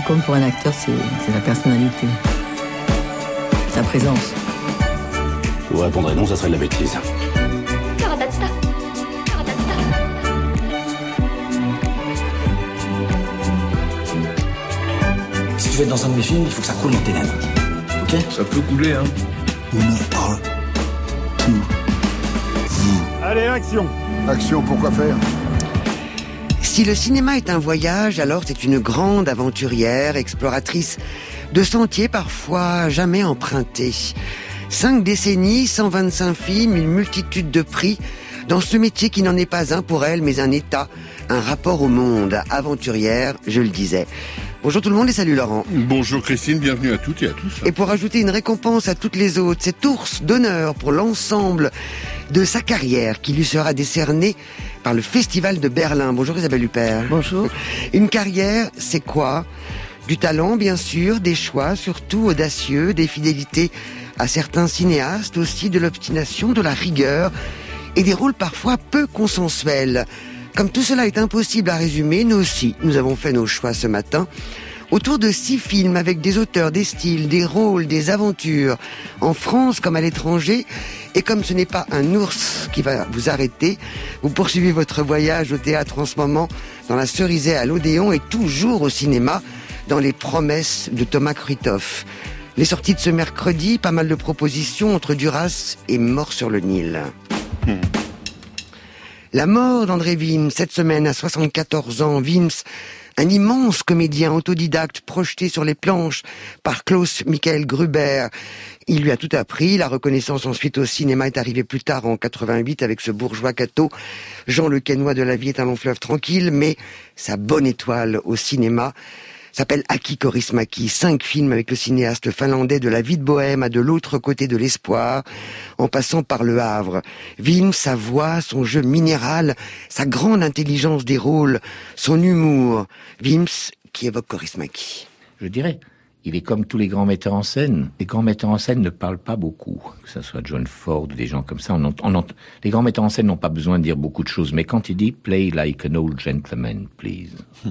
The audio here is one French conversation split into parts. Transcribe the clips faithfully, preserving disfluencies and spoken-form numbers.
compte pour un acteur, c'est, c'est sa personnalité, sa présence. Je vous répondrais non, ça serait de la bêtise. Si tu veux être dans un de mes films, il faut que ça coule dans tes veines. Ok ? Ça peut couler, hein. Une heure, tout. Allez, action. Action, pourquoi faire ? Si le cinéma est un voyage, alors c'est une grande aventurière, exploratrice de sentiers parfois jamais empruntés. Cinq décennies, cent vingt-cinq films, une multitude de prix, dans ce métier qui n'en est pas un pour elle, mais un état, un rapport au monde. Aventurière, je le disais. Bonjour tout le monde et salut Laurent. Bonjour Christine, bienvenue à toutes et à tous. Et pour ajouter une récompense à toutes les autres, cet ours d'honneur pour l'ensemble de sa carrière qui lui sera décerné par le Festival de Berlin. Bonjour Isabelle Huppert. Bonjour. Une carrière, c'est quoi ? Du talent, bien sûr, des choix, surtout audacieux, des fidélités à certains cinéastes, aussi de l'obstination, de la rigueur et des rôles parfois peu consensuels. Comme tout cela est impossible à résumer, nous aussi, nous avons fait nos choix ce matin autour de six films avec des auteurs, des styles, des rôles, des aventures, en France comme à l'étranger. Et comme ce n'est pas un ours qui va vous arrêter, vous poursuivez votre voyage au théâtre en ce moment, dans la Cerisay à l'Odéon et toujours au cinéma, dans Les Promesses de Thomas Kruithoff. Les sorties de ce mercredi, pas mal de propositions entre Duras et Mort sur le Nil. Hmm. La mort d'André Wims, cette semaine à soixante-quatorze ans. Wims, un immense comédien autodidacte projeté sur les planches par Klaus Michael Gruber. Il lui a tout appris. La reconnaissance ensuite au cinéma est arrivée plus tard en quatre-vingt-huit avec ce bourgeois catho. Jean Le Quesnoy de La vie est un long fleuve tranquille, mais sa bonne étoile au cinéma s'appelle Aki Kaurismäki. Cinq films avec le cinéaste finlandais de La vie de bohème à De l'autre côté de l'espoir, en passant par Le Havre. Wims, sa voix, son jeu minéral, sa grande intelligence des rôles, son humour. Wims qui évoque Kaurismäki. Je dirais, il est comme tous les grands metteurs en scène. Les grands metteurs en scène ne parlent pas beaucoup. Que ce soit John Ford ou des gens comme ça. On ent- on ent- les grands metteurs en scène n'ont pas besoin de dire beaucoup de choses. Mais quand il dit « play like an old gentleman, please »,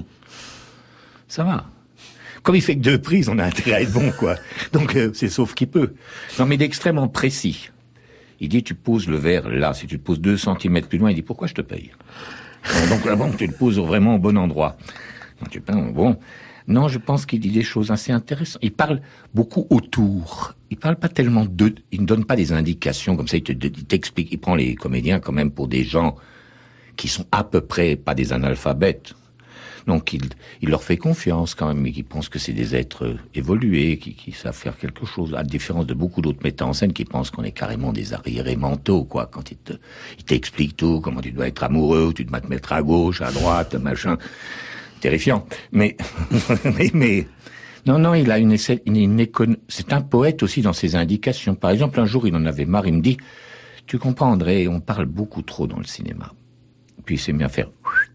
ça va. Comme il fait que deux prises, on a intérêt à être bon, quoi. Donc, euh, c'est sauf qui peut. Non, mais il est extrêmement précis. Il dit, tu poses le verre là. Si tu le poses deux centimètres plus loin, il dit, pourquoi je te paye? Donc, là, bon, tu le poses vraiment au bon endroit. Donc, tu penses, bon. Non, je pense qu'il dit des choses assez intéressantes. Il parle beaucoup autour. Il parle pas tellement de, il ne donne pas des indications comme ça. Il, te, il t'explique. Il prend les comédiens quand même pour des gens qui sont à peu près pas des analphabètes. Donc il, il leur fait confiance quand même, mais qui pensent que c'est des êtres évolués, qui, qui savent faire quelque chose, à la différence de beaucoup d'autres metteurs en scène qui pensent qu'on est carrément des arriérés mentaux, quoi. Quand ils te, ils t'expliquent tout, comment tu dois être amoureux, tu dois te mettre à gauche, à droite, machin, terrifiant. Mais, mais, mais, non, non, il a une, une, une écon... c'est un poète aussi dans ses indications. Par exemple, un jour, il en avait marre, il me dit, tu comprends, André, on parle beaucoup trop dans le cinéma. Puis il s'est mis à faire...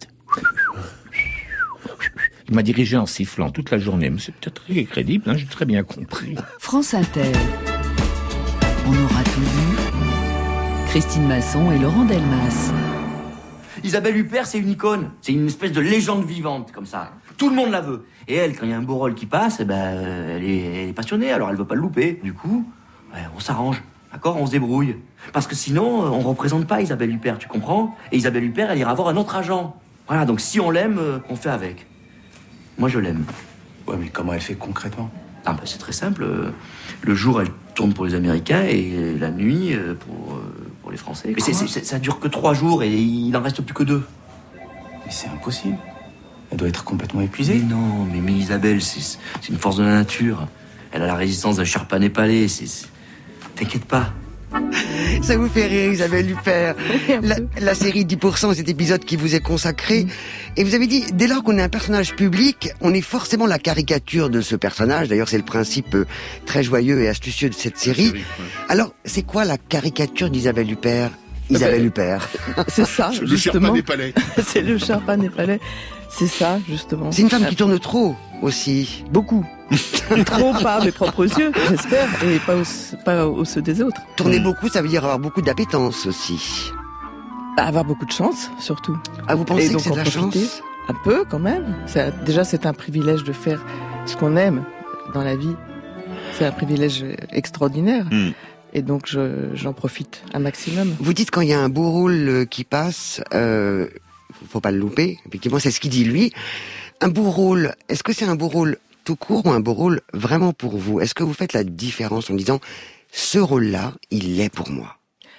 Il m'a dirigé en sifflant toute la journée. Mais c'est peut-être très crédible, hein, j'ai très bien compris. France Inter. On aura tout vu. Christine Masson et Laurent Delmas. Isabelle Huppert, c'est une icône. C'est une espèce de légende vivante, comme ça. Tout le monde la veut. Et elle, quand il y a un beau rôle qui passe, eh ben, elle, est, elle est passionnée, alors elle veut pas le louper. Du coup, ouais, on s'arrange. D'accord, on se débrouille. Parce que sinon, on représente pas Isabelle Huppert, tu comprends? Et Isabelle Huppert, elle ira voir un autre agent. Voilà, donc si on l'aime, on fait avec. Moi, je l'aime. Ouais, mais comment elle fait concrètement? Ah, ben, c'est très simple. Le jour, elle tourne pour les Américains et la nuit, pour, pour les Français. Mais c'est, c'est, ça dure que trois jours et il n'en reste plus que deux. Mais c'est impossible. Elle doit être complètement épuisée. Mais non, mais, mais Isabelle, c'est, c'est une force de la nature. Elle a la résistance d'un Sherpa népalais. C'est, c'est... T'inquiète pas. Ça vous fait rire, Isabelle Huppert. La, la série dix pour cent, cet épisode qui vous est consacré. Et vous avez dit, dès lors qu'on est un personnage public, on est forcément la caricature de ce personnage. D'ailleurs, c'est le principe très joyeux et astucieux de cette série. Alors, c'est quoi la caricature d'Isabelle Huppert? Isabelle Huppert. C'est ça, le justement. Sherpa népalais. C'est le Sherpa népalais. C'est ça, justement. C'est une femme qui tourne trop, aussi. Beaucoup. Trop par mes propres yeux, j'espère, et pas aux, pas aux ceux des autres. Tourner mmh. beaucoup, ça veut dire avoir beaucoup d'appétence aussi. Avoir beaucoup de chance, surtout. Ah, vous pensez et donc que c'est de la profiter, chance? Un peu, quand même. C'est, déjà, c'est un privilège de faire ce qu'on aime dans la vie. C'est un privilège extraordinaire. Mmh. Et donc, je, j'en profite un maximum. Vous dites quand il y a un beau rôle qui passe, euh, faut pas le louper. Effectivement, c'est ce qu'il dit lui. Un beau rôle, est-ce que c'est un beau rôle tout court ou un beau rôle vraiment pour vous? Est-ce que vous faites la différence en disant, ce rôle-là, il l'est pour moi?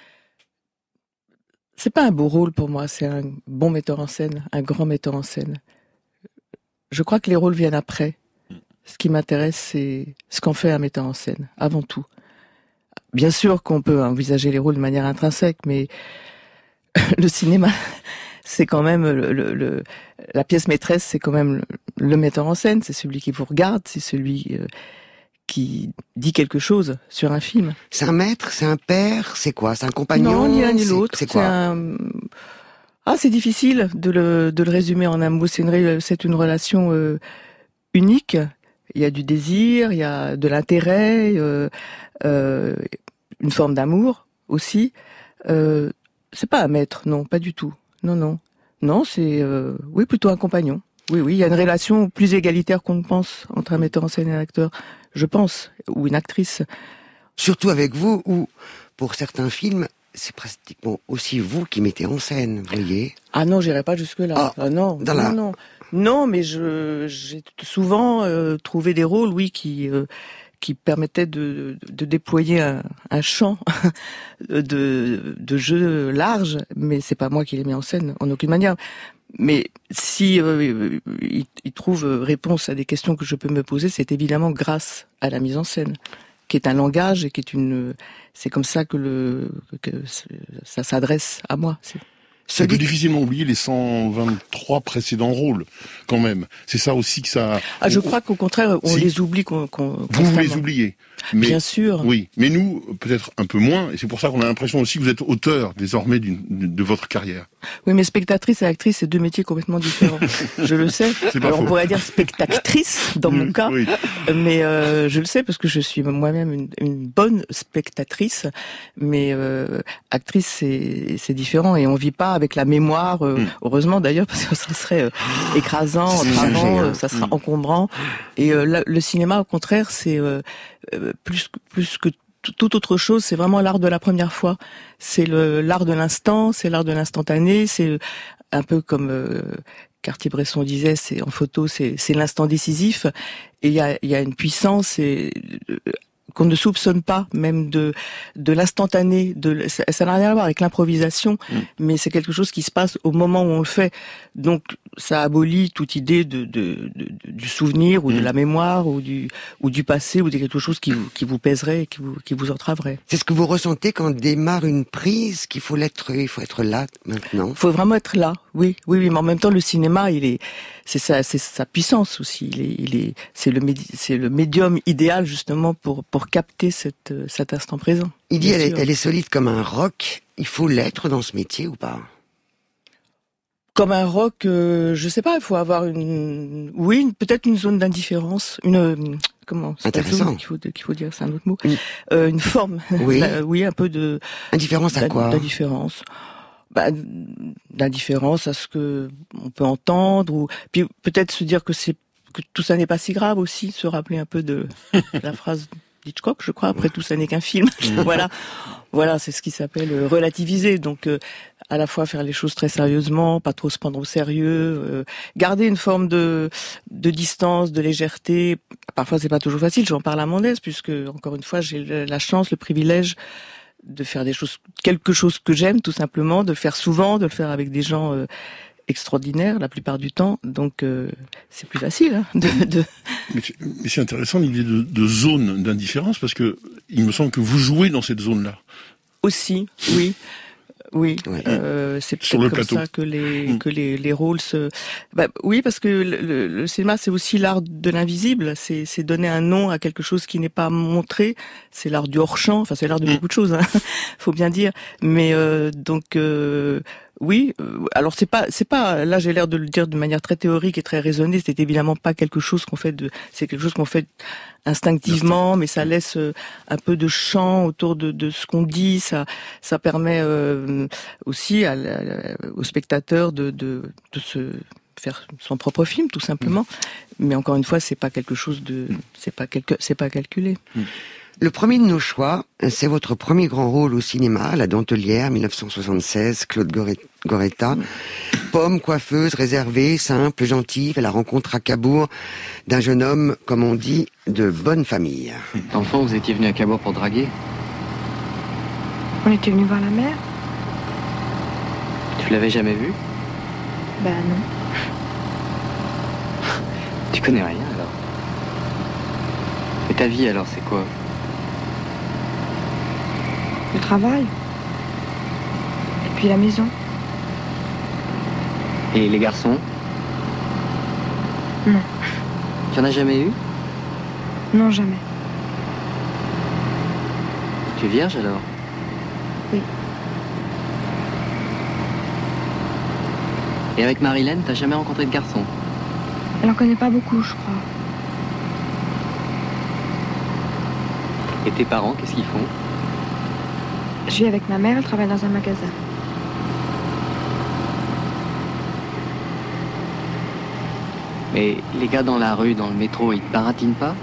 C'est pas un beau rôle pour moi, c'est un bon metteur en scène, un grand metteur en scène. Je crois que les rôles viennent après. Ce qui m'intéresse, c'est ce qu'en fait un metteur en scène, avant tout. Bien sûr qu'on peut envisager les rôles de manière intrinsèque, mais le cinéma, c'est quand même le, le, le la pièce maîtresse, c'est quand même le, le metteur en scène, c'est celui qui vous regarde, c'est celui euh, qui dit quelque chose sur un film. C'est un maître, c'est un père, c'est quoi? C'est un compagnon? Non, ni l'un ni l'autre. C'est quoi? C'est un... Ah, c'est difficile de le, de le résumer en un mot. C'est une, c'est une relation euh, unique. Il y a du désir, il y a de l'intérêt, euh, euh, une forme d'amour aussi. Euh, c'est pas un maître, non, pas du tout. Non, non. Non, c'est, euh, oui, plutôt un compagnon. Oui, oui, il y a une relation plus égalitaire qu'on ne pense entre un metteur en scène et un acteur, je pense, ou une actrice. Surtout avec vous, où, pour certains films, c'est pratiquement aussi vous qui mettez en scène, vous voyez? Ah non, j'irai pas jusque-là. Ah, ah non, non, la... non. Non, mais je, j'ai souvent euh, trouvé des rôles, oui, qui euh, qui permettaient de, de déployer un, un champ de, de jeu large, mais c'est pas moi qui les mets en scène, en aucune manière. Mais si euh, il, il trouve réponse à des questions que je peux me poser, c'est évidemment grâce à la mise en scène, qui est un langage et qui est une. C'est comme ça que le que ça s'adresse à moi. C'est... On peut difficilement oublier les cent vingt-trois précédents rôles, quand même. C'est ça aussi que ça... Ah, je crois qu'au contraire, on si. les oublie. Qu'on, qu'on, vous, vous les oubliez. Mais, bien sûr. Oui, mais nous, peut-être un peu moins, et c'est pour ça qu'on a l'impression aussi que vous êtes auteur, désormais, d'une, de votre carrière. Oui, mais spectatrice et actrice, c'est deux métiers complètement différents. Je le sais. Alors, on pourrait dire spectatrice, dans mon cas. Oui. Mais euh, je le sais, parce que je suis moi-même une, une bonne spectatrice. Mais euh, actrice, c'est, c'est différent, et on vit pas avec la mémoire, euh, mm. heureusement d'ailleurs, parce que ça serait euh, écrasant, entravant, euh, ça sera mm. encombrant. Et euh, la, le cinéma, au contraire, c'est euh, plus plus que toute autre chose, c'est vraiment l'art de la première fois. C'est le l'art de l'instant, c'est l'art de l'instantané, c'est un peu comme euh, Cartier-Bresson disait, c'est en photo, c'est c'est l'instant décisif. Et il y a il y a une puissance et euh, qu'on ne soupçonne pas, même de de l'instantané, de ça, ça n'a rien à voir avec l'improvisation, mmh. mais c'est quelque chose qui se passe au moment où on le fait. Donc ça abolit toute idée de, de, de, de du souvenir ou mmh. de la mémoire ou du ou du passé ou de quelque chose qui vous qui vous pèserait et qui vous qui vous entraverait. C'est ce que vous ressentez quand démarre une prise, qu'il faut l'être, il faut être là maintenant. Il faut vraiment être là. Oui, oui, oui, mais en même temps le cinéma, il est c'est sa c'est sa puissance aussi. Il est il est c'est le médi, c'est le médium idéal justement pour pour capter cette, cet instant présent. Il dit elle est, elle est solide comme un roc. Il faut l'être dans ce métier ou pas? Comme un roc, euh, je sais pas. Il faut avoir une, oui, une, peut-être une zone d'indifférence, une comment c'est intéressant qu'il faut qu'il faut dire, c'est un autre mot. Une, euh, une forme, oui, la, oui, un peu de indifférence à quoi? D'indifférence. Bah, d'indifférence à ce que on peut entendre, ou puis peut-être se dire que c'est que tout ça n'est pas si grave aussi, se rappeler un peu de la phrase d'Hitchcock, je crois, après tout ça n'est qu'un film. Voilà, voilà, c'est ce qui s'appelle relativiser. Donc, euh, à la fois faire les choses très sérieusement, pas trop se prendre au sérieux, euh, garder une forme de de distance, de légèreté. Parfois, c'est pas toujours facile. J'en parle à mon aise, puisque encore une fois, j'ai la chance, le privilège de faire des choses, quelque chose que j'aime, tout simplement, de le faire souvent, de le faire avec des gens euh, extraordinaires la plupart du temps, donc euh, c'est plus facile hein, de, de... Mais, mais c'est intéressant l'idée de, de zone d'indifférence, parce que il me semble que vous jouez dans cette zone-là. Aussi, oui. Oui, ouais. euh, c'est peut-être comme plateau. ça que les mmh. que les, les rôles se. Bah, oui, parce que le, le cinéma c'est aussi l'art de l'invisible. C'est c'est donner un nom à quelque chose qui n'est pas montré. C'est l'art du hors champ. Enfin, c'est l'art de mmh. beaucoup de choses. Hein, faut bien dire. Mais euh, donc. Euh, Oui, alors c'est pas, c'est pas. Là, j'ai l'air de le dire de manière très théorique et très raisonnée. C'est évidemment pas quelque chose qu'on fait de. C'est quelque chose qu'on fait instinctivement, mais ça laisse un peu de champ autour de, de ce qu'on dit. Ça, ça permet euh, aussi à la, au spectateur de, de, de se faire son propre film, tout simplement. Mmh. Mais encore une fois, c'est pas quelque chose de, c'est pas quelque, c'est pas calculé. Mmh. Le premier de nos choix, c'est votre premier grand rôle au cinéma, La Dentelière, dix-neuf cent soixante-seize, Claude Goretta. Mmh. Pomme, coiffeuse, réservée, simple, gentille, fait la rencontre à Cabourg d'un jeune homme, comme on dit, de bonne famille. Enfant, vous étiez venu à Cabourg pour draguer? On était venu voir la mer. Tu l'avais jamais vue? Bah non. Tu connais rien alors? Et ta vie alors, c'est quoi? Le travail. Et puis la maison. Et les garçons? Non. Tu en as jamais eu? Non, jamais. Tu es vierge alors? Oui. Et avec Marilyn, t'as jamais rencontré de garçon? Elle en connaît pas beaucoup, je crois. Et tes parents, qu'est-ce qu'ils font? Je vis avec ma mère, elle travaille dans un magasin. Mais les gars dans la rue, dans le métro, ils te baratinent pas?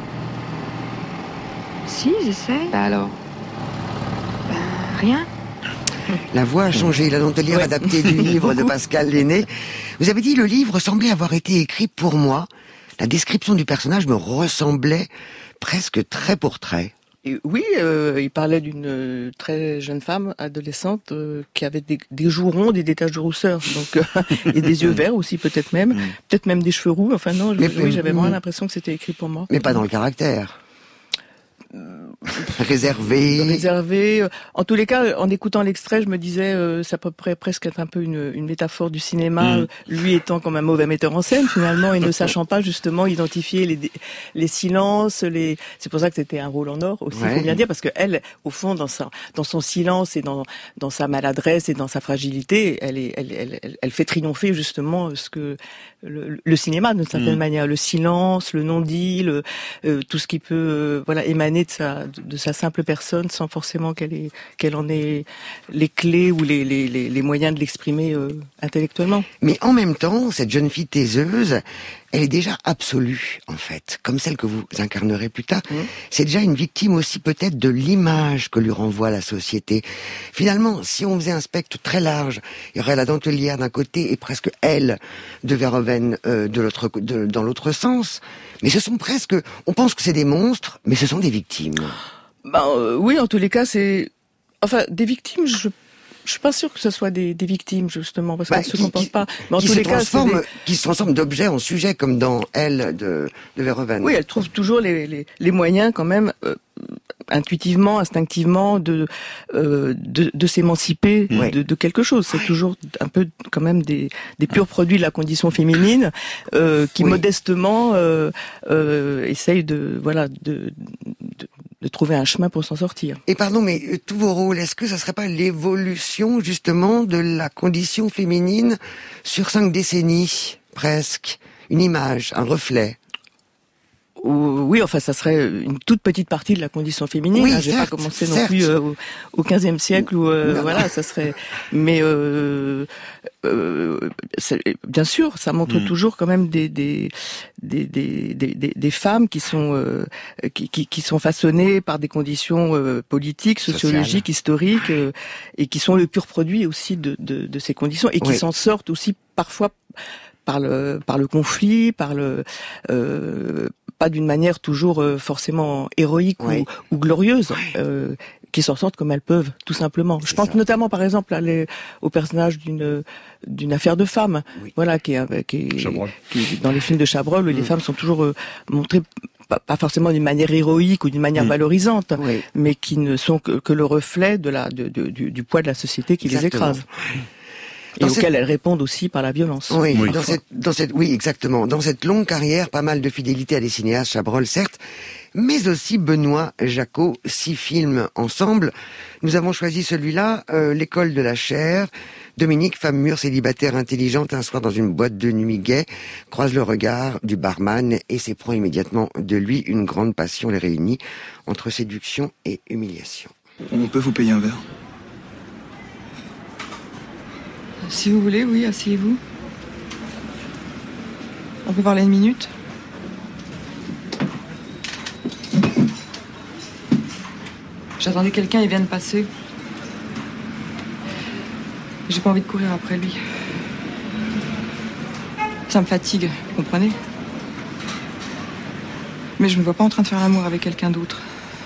Si, ils essayent. Bah alors? Ben, rien. La voix a changé, La Dentelière ouais. adaptée du livre de Pascal Lenné. Vous avez dit, le livre semblait avoir été écrit pour moi. La description du personnage me ressemblait presque trait pour trait. Et oui, euh, il parlait d'une euh, très jeune femme, adolescente, euh, qui avait des, des joues rondes et des taches de rousseur, donc euh, et des yeux verts aussi peut-être même, peut-être même des cheveux roux. Enfin non, je, mais, oui, j'avais vraiment l'impression que c'était écrit pour moi. Mais pas dans le caractère. Réservé. Réservé. En tous les cas, en écoutant l'extrait, je me disais, euh, ça pourrait presque être un peu une, une métaphore du cinéma, mmh. lui étant comme un mauvais metteur en scène finalement, et ne sachant pas justement identifier les, les silences, les. C'est pour ça que c'était un rôle en or aussi, il ouais. faut bien dire, parce que elle, au fond, dans sa, dans son silence et dans, dans sa maladresse et dans sa fragilité, elle est, elle, elle, elle, elle fait triompher justement ce que le, le cinéma d'une certaine mmh. manière, le silence, le non-dit, le, euh, tout ce qui peut, euh, voilà, émaner de sa, de, de sa simple personne sans forcément qu'elle ait, qu'elle en ait les clés ou les, les, les, les moyens de l'exprimer euh, intellectuellement. Mais en même temps, cette jeune fille taiseuse, elle est déjà absolue, en fait, comme celle que vous incarnerez plus tard. Mmh. C'est déjà une victime aussi peut-être de l'image que lui renvoie la société. Finalement, si on faisait un spectre très large, il y aurait La Dentelière d'un côté et presque elle de Verhoeven euh, de l'autre, de, dans l'autre sens. Mais ce sont presque, on pense que c'est des monstres, mais ce sont des victimes. Ben euh, oui, en tous les cas, c'est, enfin, des victimes. Je Je suis pas sûre que ce soit des, des victimes justement parce bah, qu'elles se comportent pas. Mais en tous les cas, c'est des... qui se transforment d'objet en sujet comme dans Elle de, de Verhoeven. Oui, elle trouve toujours les, les, les moyens quand même euh, intuitivement, instinctivement de euh, de, de s'émanciper oui. de, de quelque chose. C'est oui. toujours un peu quand même des, des purs produits de la condition féminine euh, qui oui. modestement euh, euh, essayent de voilà de, de de trouver un chemin pour s'en sortir. Et pardon, mais euh, tous vos rôles, est-ce que ça serait pas l'évolution justement de la condition féminine sur cinq décennies, presque? Une image, un reflet? Oui, enfin, ça serait une toute petite partie de la condition féminine. Oui, hein. J'ai pas commencé non plus euh, au, au quinzième siècle où euh, non, voilà, non. ça serait. Mais euh, euh, bien sûr, ça montre mmh. toujours quand même des des des des des, des femmes qui sont euh, qui, qui qui sont façonnées par des conditions euh, politiques, sociologiques, Social. historiques, euh, et qui sont le pur produit aussi de de, de ces conditions et qui oui. s'en sortent aussi parfois par le par le conflit, par le euh, pas d'une manière toujours euh, forcément héroïque oui. ou, ou glorieuse, euh, qui s'en sortent comme elles peuvent, tout simplement. C'est Je pense ça. notamment, par exemple, à les, au personnage d'une d'une affaire de femme, oui. voilà, qui est, qui est, qui est dans les films de Chabrol où mmh. les femmes sont toujours euh, montrées pas, pas forcément d'une manière héroïque ou d'une manière mmh. valorisante, oui. mais qui ne sont que, que le reflet de la de, de, du, du poids de la société qui Exactement. les écrase. Et dans auxquelles cette... elles répondent aussi par la violence. Oui, oui. Dans cette, dans cette, oui, exactement. Dans cette longue carrière, pas mal de fidélité à des cinéastes, Chabrol, certes, mais aussi Benoît Jacot, six films ensemble. Nous avons choisi celui-là, euh, L'école de la chair. Dominique, femme mûre, célibataire, intelligente, un soir dans une boîte de nuit gay, croise le regard du barman et s'éprend immédiatement de lui. Une grande passion les réunit entre séduction et humiliation. On peut vous payer un verre? Si vous voulez, oui, asseyez-vous. On peut parler une minute ? J'attendais quelqu'un, il vient de passer. J'ai pas envie de courir après lui. Ça me fatigue, vous comprenez ? Mais je me vois pas en train de faire l'amour avec quelqu'un d'autre.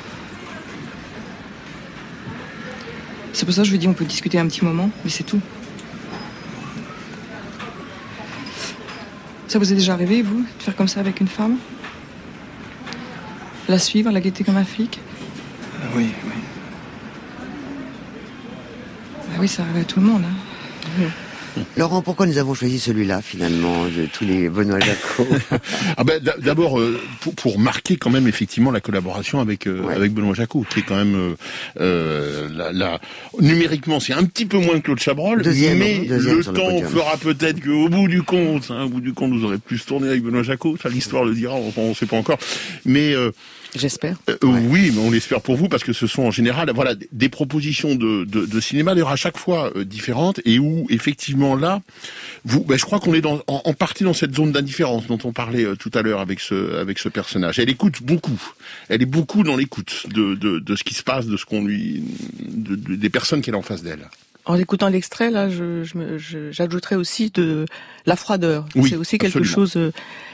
C'est pour ça que je lui dis on peut discuter un petit moment, mais c'est tout. Ça vous est déjà arrivé, vous, de faire comme ça avec une femme ? La suivre, la guetter comme un flic ? Oui, oui. Ah oui, ça arrive à tout le monde, hein. Mmh. Laurent, pourquoi nous avons choisi celui-là, finalement, de tous les Benoît Jacot? Ah ben, d'abord, euh, pour, pour marquer quand même effectivement la collaboration avec euh, ouais. avec Benoît Jacot, qui est quand même euh, euh, la, la... numériquement, c'est un petit peu moins que Claude Chabrol, deuxième, mais deuxième le temps le fera peut-être qu'au bout du compte, hein, au bout du compte, vous aurez plus tourné avec Benoît Jacot. Ça, l'histoire le dira, on ne sait pas encore, mais euh, j'espère. Euh, ouais. Oui, mais on l'espère pour vous parce que ce sont en général, voilà, des propositions de, de, de cinéma d'ailleurs à chaque fois euh, différentes et où effectivement là, vous, ben, je crois qu'on est dans, en, en partie dans cette zone d'indifférence dont on parlait euh, tout à l'heure avec ce avec ce personnage. Elle écoute beaucoup. Elle est beaucoup dans l'écoute de, de de ce qui se passe, de ce qu'on lui, de, de, des personnes qu'elle a en face d'elle. En écoutant l'extrait, là, je, je, je, j'ajouterais aussi de la froideur. Oui, c'est aussi quelque absolument. chose. Euh,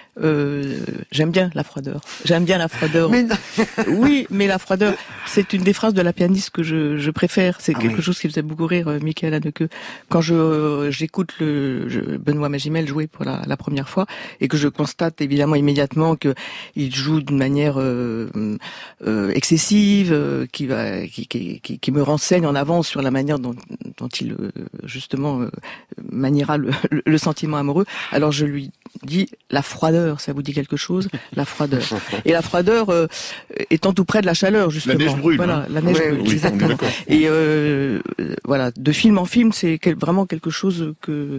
Euh, j'aime bien la froideur. J'aime bien la froideur. Mais oui, mais la froideur, c'est une des phrases de la pianiste que je, je préfère. C'est ah quelque oui. chose qui faisait beaucoup rire euh, Michael Haneke. Quand je euh, j'écoute le je, Benoît Magimel jouer pour la, la première fois et que je constate évidemment immédiatement que il joue d'une manière euh, euh, excessive, euh, qui va qui, qui, qui, qui me renseigne en avance sur la manière dont, dont il euh, justement euh, maniera le, le, le sentiment amoureux. Alors je lui dis la froideur. Ça vous dit quelque chose? La froideur. Et la froideur euh, étant tout près de la chaleur, justement. La neige brûle. Voilà, hein. la neige ouais, brûle. Oui, exactement. Et euh, voilà, de film en film, c'est quel, vraiment quelque chose que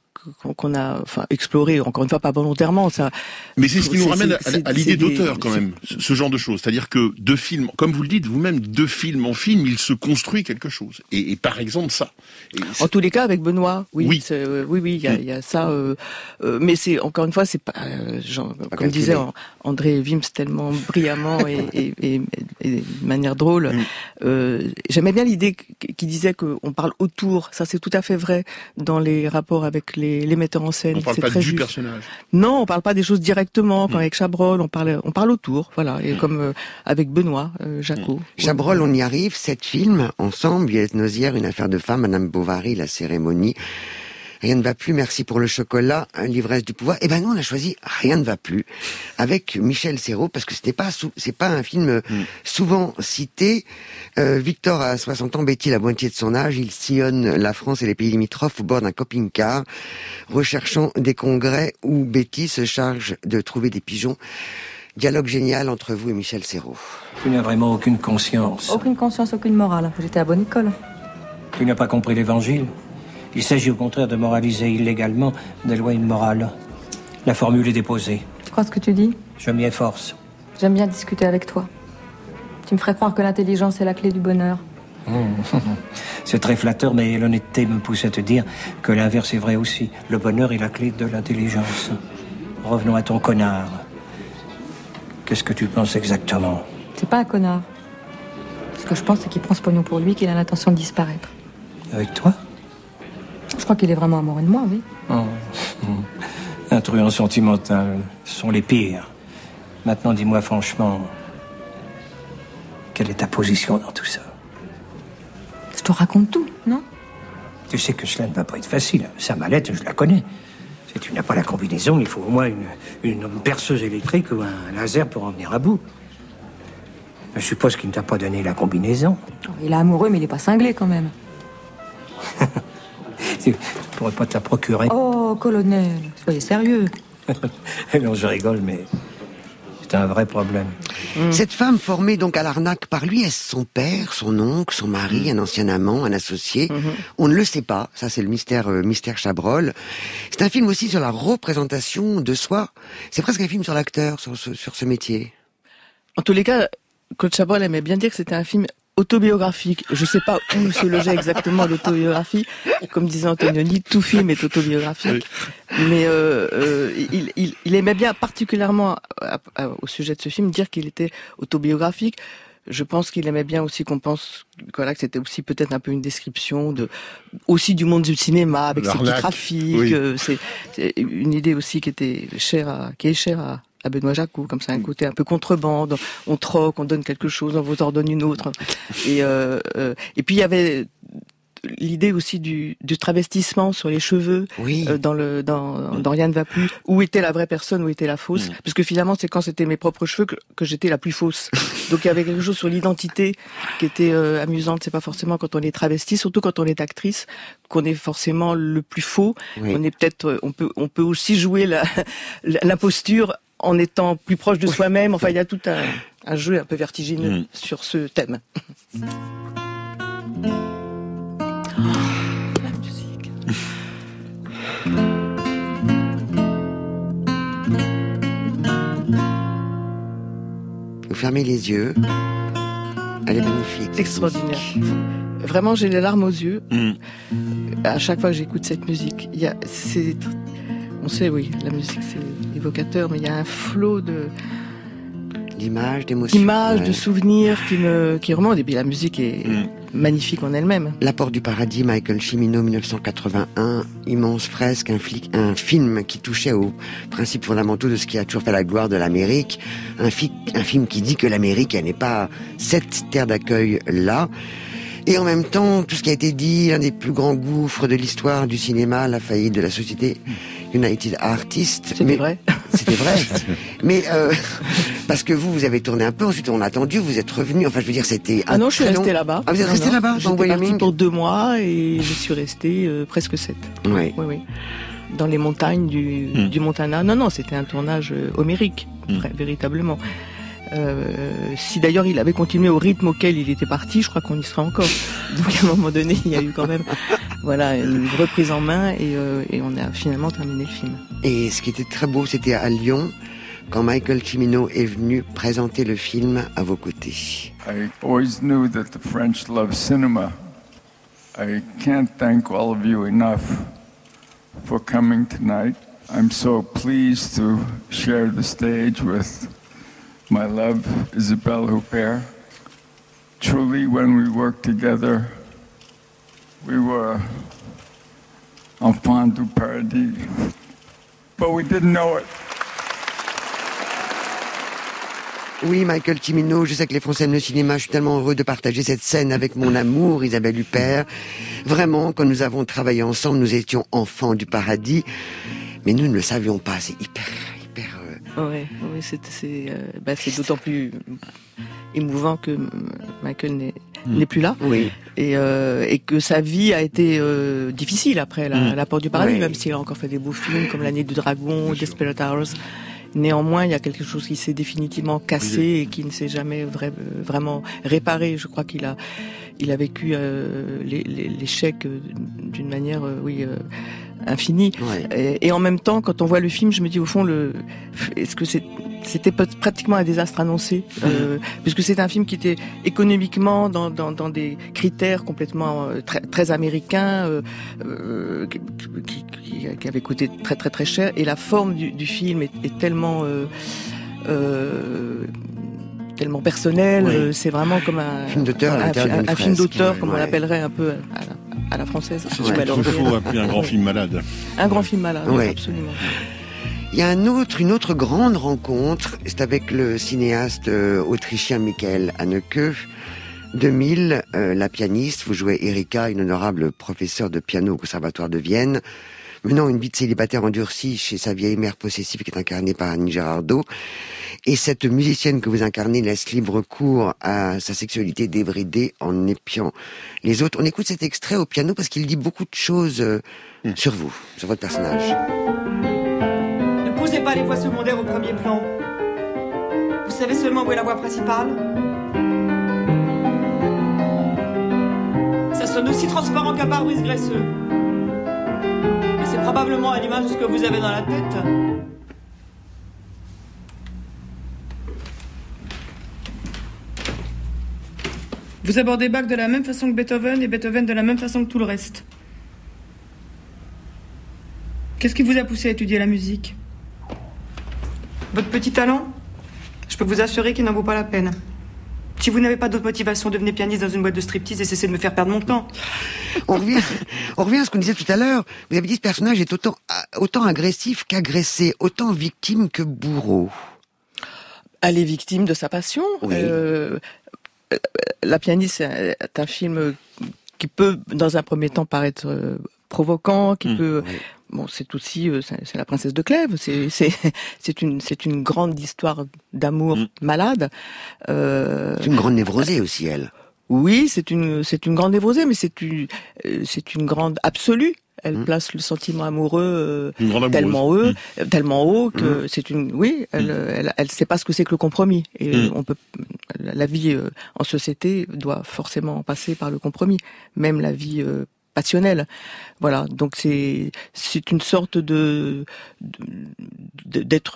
qu'on a, enfin, exploré, encore une fois, pas volontairement, ça. Mais c'est ce qui nous ramène à, à l'idée d'auteur, des, quand même, ce, ce genre de choses. C'est-à-dire que de film, comme vous le dites vous-même, de film en film, il se construit quelque chose. Et, et par exemple, ça. Et en tous les cas, avec Benoît, oui, oui, euh, oui, oui, il y a, y a ça. Euh, euh, mais c'est encore une fois, c'est pas, euh, genre, pas comme disait André Wims tellement brillamment et, et, et, et de manière drôle. Mm. Euh, j'aimais bien l'idée qui disait qu'on parle autour. Ça, c'est tout à fait vrai dans les rapports avec les Les, les metteurs en scène. On parle c'est pas très du juste. personnage. Non, on parle pas des choses directement. Comme mmh. avec Chabrol, on parle, on parle autour, voilà. Et mmh. comme euh, avec Benoît euh, Jacot. Mmh. Chabrol, on y arrive. Sept films ensemble. Violette Nozière, Une affaire de femme, Madame Bovary, La cérémonie. Rien ne va plus, Merci pour le chocolat, L'ivresse du pouvoir. Eh ben nous, on a choisi Rien ne va plus avec Michel Serrault parce que c'était pas sou- c'est pas un film mm. souvent cité. Euh, Victor a soixante ans, Betty la moitié de son âge. Il sillonne la France et les pays limitrophes au bord d'un camping-car, recherchant des congrès où Betty se charge de trouver des pigeons. Dialogue génial entre vous et Michel Serrault. Tu n'as vraiment aucune conscience. Aucune conscience, aucune morale. J'étais à bonne école. Tu n'as pas compris l'évangile. Il s'agit au contraire de moraliser illégalement des lois immorales. La formule est déposée. Tu crois ce que tu dis? Je m'y efforce. J'aime bien discuter avec toi. Tu me ferais croire que l'intelligence est la clé du bonheur. Mmh. C'est très flatteur, mais l'honnêteté me pousse à te dire que l'inverse est vrai aussi. Le bonheur est la clé de l'intelligence. Revenons à ton connard. Qu'est-ce que tu penses exactement? C'est pas un connard. Ce que je pense, c'est qu'il prend ce pognon pour lui, qu'il a l'intention de disparaître. Avec toi? Je crois qu'il est vraiment amoureux de moi, oui. Oh. Un truand sentimental sont les pires. Maintenant, dis-moi franchement, quelle est ta position dans tout ça? Je te raconte tout, non? Tu sais que cela ne va pas être facile. Sa mallette, je la connais. Si tu n'as pas la combinaison, il faut au moins une, une perceuse électrique ou un laser pour en venir à bout. Je suppose qu'il ne t'a pas donné la combinaison. Il est amoureux, mais il n'est pas cinglé quand même. Tu ne pourrais pas te la procurer. Oh, colonel, soyez sérieux. Non, je rigole, mais c'est un vrai problème. Mmh. Cette femme formée donc à l'arnaque par lui, est-ce son père, son oncle, son mari, un ancien amant, un associé? Mmh. On ne le sait pas. Ça, c'est le mystère, euh, mystère Chabrol. C'est un film aussi sur la représentation de soi. C'est presque un film sur l'acteur, sur ce, sur ce métier. En tous les cas, Claude Chabrol aimait bien dire que c'était un film autobiographique. Je sais pas où se logeait exactement l'autobiographie. Comme disait Antonioni, tout film est autobiographique. Oui. Mais euh, euh, il, il, il aimait bien particulièrement à, à, au sujet de ce film dire qu'il était autobiographique. Je pense qu'il aimait bien aussi qu'on pense voilà, que c'était aussi peut-être un peu une description de aussi du monde du cinéma avec ses petits trafics. Oui. Euh, c'est, c'est une idée aussi qui était chère à, qui est chère à, à Benoît Jacot, comme ça, un côté un peu contrebande. On troque, on donne quelque chose, on vous en donne une autre. Et euh, euh, et puis il y avait l'idée aussi du, du travestissement sur les cheveux, oui. euh, dans le dans, dans Rien ne va plus. Où était la vraie personne, où était la fausse? Mmh. Parce que finalement, c'est quand c'était mes propres cheveux que, que j'étais la plus fausse. Donc il y avait quelque chose sur l'identité qui était euh, amusante. C'est pas forcément quand on est travesti, surtout quand on est actrice, qu'on est forcément le plus faux. Oui. On est peut-être, on peut on peut aussi jouer la l'imposture en étant plus proche de oui. soi-même. Enfin, il y a tout un, un jeu un peu vertigineux mmh. sur ce thème. La musique. Vous fermez les yeux. Elle est magnifique. Extraordinaire. Vraiment, j'ai les larmes aux yeux. Mm. À chaque fois que j'écoute cette musique, il y a, c'est, on sait, oui, la musique c'est évocateur, mais il y a un flot de d'images, d'émotions, d'images, ouais. de souvenirs qui me, qui remontent. Et puis la musique est mm. magnifique en elle-même. La Porte du Paradis, Michael Cimino, dix-neuf cent quatre-vingt-un, immense fresque, un, flic, un film qui touchait aux principes fondamentaux de ce qui a toujours fait la gloire de l'Amérique, un, fi, un film qui dit que l'Amérique, elle n'est pas cette terre d'accueil-là. Et en même temps, tout ce qui a été dit, un des plus grands gouffres de l'histoire du cinéma, la faillite de la société United Artists. C'était mais, vrai. C'était vrai. Mais euh, parce que vous, vous avez tourné un peu, ensuite on a attendu, vous êtes revenu. Enfin, je veux dire, c'était. Ah non, je suis restée là-bas. Ah, vous êtes resté là-bas. J'étais partie pour deux mois et je suis restée euh, presque sept. Oui. Oui, oui. Dans les montagnes du, mmh. du Montana. Non, non, c'était un tournage euh, homérique, mmh. vrai, véritablement. Euh, si d'ailleurs il avait continué au rythme auquel il était parti, je crois qu'on y serait encore. Donc à un moment donné, il y a eu quand même, voilà, une reprise en main et, euh, et on a finalement terminé le film. Et ce qui était très beau, c'était à Lyon, quand Michael Cimino est venu présenter le film à vos côtés. I always knew that the French love cinema. I can't thank all of you enough for coming tonight. I'm so pleased to share the stage with my love, Isabelle Huppert. Truly, when we worked together, we were enfants du paradis, but we didn't know it. Oui, Michael Cimino, je sais que les Français aiment le cinéma, je suis tellement heureux de partager cette scène avec mon amour, Isabelle Huppert. Vraiment, quand nous avons travaillé ensemble, nous étions enfants du paradis, mais nous ne le savions pas, c'est hyper... Oui, oui, c'est, c'est, euh, bah, c'est d'autant plus émouvant que Michael n'est, mmh. n'est plus là. Oui. Et, euh, et que sa vie a été euh, difficile après la, mmh. la Porte du Paradis, oui. même s'il a encore fait des beaux films comme L'Année du Dragon, Desperate Hours. Néanmoins, il y a quelque chose qui s'est définitivement cassé oui. et qui ne s'est jamais vra- vraiment réparé. Je crois qu'il a, il a vécu euh, les, les, l'échec d'une manière, euh, oui. Euh, infini. Ouais. Et, et en même temps, quand on voit le film, je me dis au fond, le, est-ce que c'est, c'était pratiquement un désastre annoncé, euh, puisque c'est un film qui était économiquement dans, dans, dans des critères complètement euh, très, très américains, euh, euh, qui, qui, qui avait coûté très très très cher, et la forme du, du film est, est tellement euh, euh, tellement personnel, oui. euh, c'est vraiment comme un film d'auteur, un, un, un film d'auteur, ouais, comme ouais. on l'appellerait un peu à la, à la française. C'est ce qu'il faut appeler un grand film malade. Un grand film malade, ouais. absolument. Il y a un autre, une autre grande rencontre, c'est avec le cinéaste euh, autrichien Michael Haneke. deux mille, euh, la pianiste, vous jouez Erika, une honorable professeure de piano au Conservatoire de Vienne, menant une vie de célibataire endurcie chez sa vieille mère possessive qui est incarnée par Annie Girardot. Et cette musicienne que vous incarnez laisse libre cours à sa sexualité débridée en épiant les autres. On écoute cet extrait au piano parce qu'il dit beaucoup de choses euh, mmh. sur vous, sur votre personnage. Ne posez pas les voix secondaires au premier plan. Vous savez seulement où est la voix principale ? Ça sonne aussi transparent qu'un pare-brise graisseux. Mais c'est probablement à l'image de ce que vous avez dans la tête. Vous abordez Bach de la même façon que Beethoven et Beethoven de la même façon que tout le reste. Qu'est-ce qui vous a poussé à étudier la musique? Votre petit talent? Je peux vous assurer qu'il n'en vaut pas la peine. Si vous n'avez pas d'autre motivation, devenez pianiste dans une boîte de striptease et cessez de me faire perdre mon temps. On revient, on revient à ce qu'on disait tout à l'heure. Vous avez dit que ce personnage est autant, autant agressif qu'agressé, autant victime que bourreau. Elle est victime de sa passion. Oui. Euh, La pianiste est un film qui peut, dans un premier temps, paraître provoquant, qui mmh, peut... Oui. Bon, c'est aussi, c'est la princesse de Clèves. C'est, c'est, c'est une, c'est une grande histoire d'amour mmh. malade. Euh... C'est une grande névrosée aussi, elle. Oui, c'est une, c'est une grande névrosée, mais c'est une, c'est une grande absolue. Elle mmh. place le sentiment amoureux euh, tellement haut, mmh. tellement haut que mmh. c'est une, oui, elle, mmh. elle, elle, elle sait pas ce que c'est que le compromis. Et mmh. on peut, la vie euh, en société doit forcément passer par le compromis, même la vie euh, passionnelle. Voilà. Donc c'est, c'est une sorte de, de d'être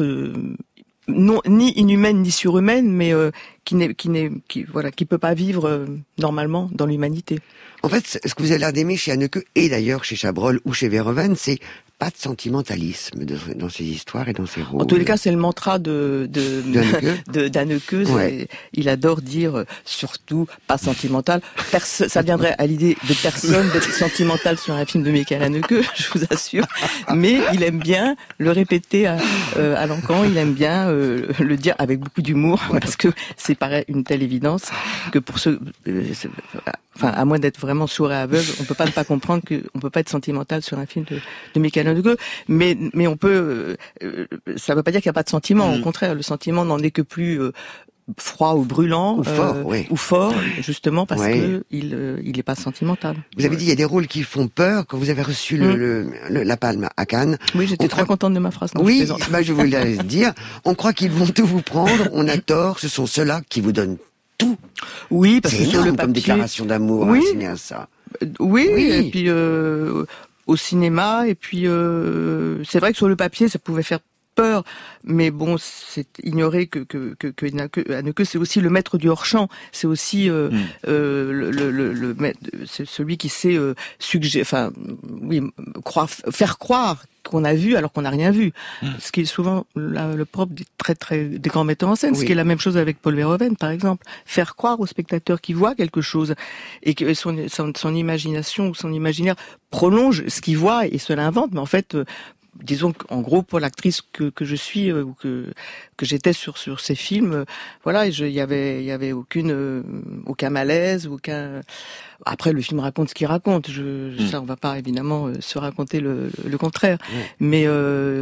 non ni inhumaine ni surhumaine, mais euh, qui n'est, qui n'est, qui voilà, qui peut pas vivre euh, normalement dans l'humanité. En fait, ce que vous avez l'air d'aimer chez Haneke, et d'ailleurs chez Chabrol ou chez Verhoeven, c'est pas de sentimentalisme de, dans ses histoires et dans ses rôles. En tous les cas, c'est le mantra de de de d'Haneke. Ouais. Il adore dire surtout pas sentimental. Perso- ça viendrait à l'idée de personne d'être sentimental sur un film de Michael Haneke, je vous assure. Mais il aime bien le répéter à, euh, à l'encan. Il aime bien euh, le dire avec beaucoup d'humour, ouais. parce que c'est paraît une telle évidence que pour ceux, euh, enfin à moins d'être vraiment sourd et aveugle, on peut pas ne pas comprendre qu'on peut pas être sentimental sur un film de, de Michael Haneke. Mais mais on peut, euh, ça veut pas dire qu'il y a pas de sentiment. Mmh. Au contraire, le sentiment n'en est que plus euh, froid ou brûlant ou fort, euh, oui. ou fort, justement parce oui. que il euh, il est pas sentimental. Vous avez dit il y a des rôles qui font peur. Quand vous avez reçu le, mmh. le, le la Palme à Cannes. Oui, j'étais très croit... contente de ma phrase. Non, oui, je, bah, je voulais le dire. On croit qu'ils vont tout vous prendre. On a tort. Ce sont ceux-là qui vous donnent tout. Oui, parce c'est que sur le papier, comme déclaration d'amour, oui, hein, ça. Oui, oui, et puis. Euh, au cinéma, et puis euh, c'est vrai que sur le papier ça pouvait faire peur, mais bon, c'est ignorer que que que, que Haneke, c'est aussi le maître du hors-champ, c'est aussi euh, mmh. euh, le, le, le, le c'est celui qui sait euh, suggérer, enfin oui, croire, faire croire qu'on a vu alors qu'on n'a rien vu. Mmh. Ce qui est souvent la, le propre des très très des grands metteurs en scène. Oui. Ce qui est la même chose avec Paul Verhoeven, par exemple. Faire croire au spectateur qu'il voit quelque chose et que son, son, son imagination ou son imaginaire prolonge ce qu'il voit et se l'invente. Mais en fait, euh, disons qu'en gros pour l'actrice que que je suis euh, ou que que j'étais sur sur ces films, euh, voilà, il y avait il y avait aucune euh, aucun malaise, aucun. Après, le film raconte ce qu'il raconte. Je, mmh. ça, on va pas évidemment euh, se raconter le, le contraire. Mmh. Mais euh,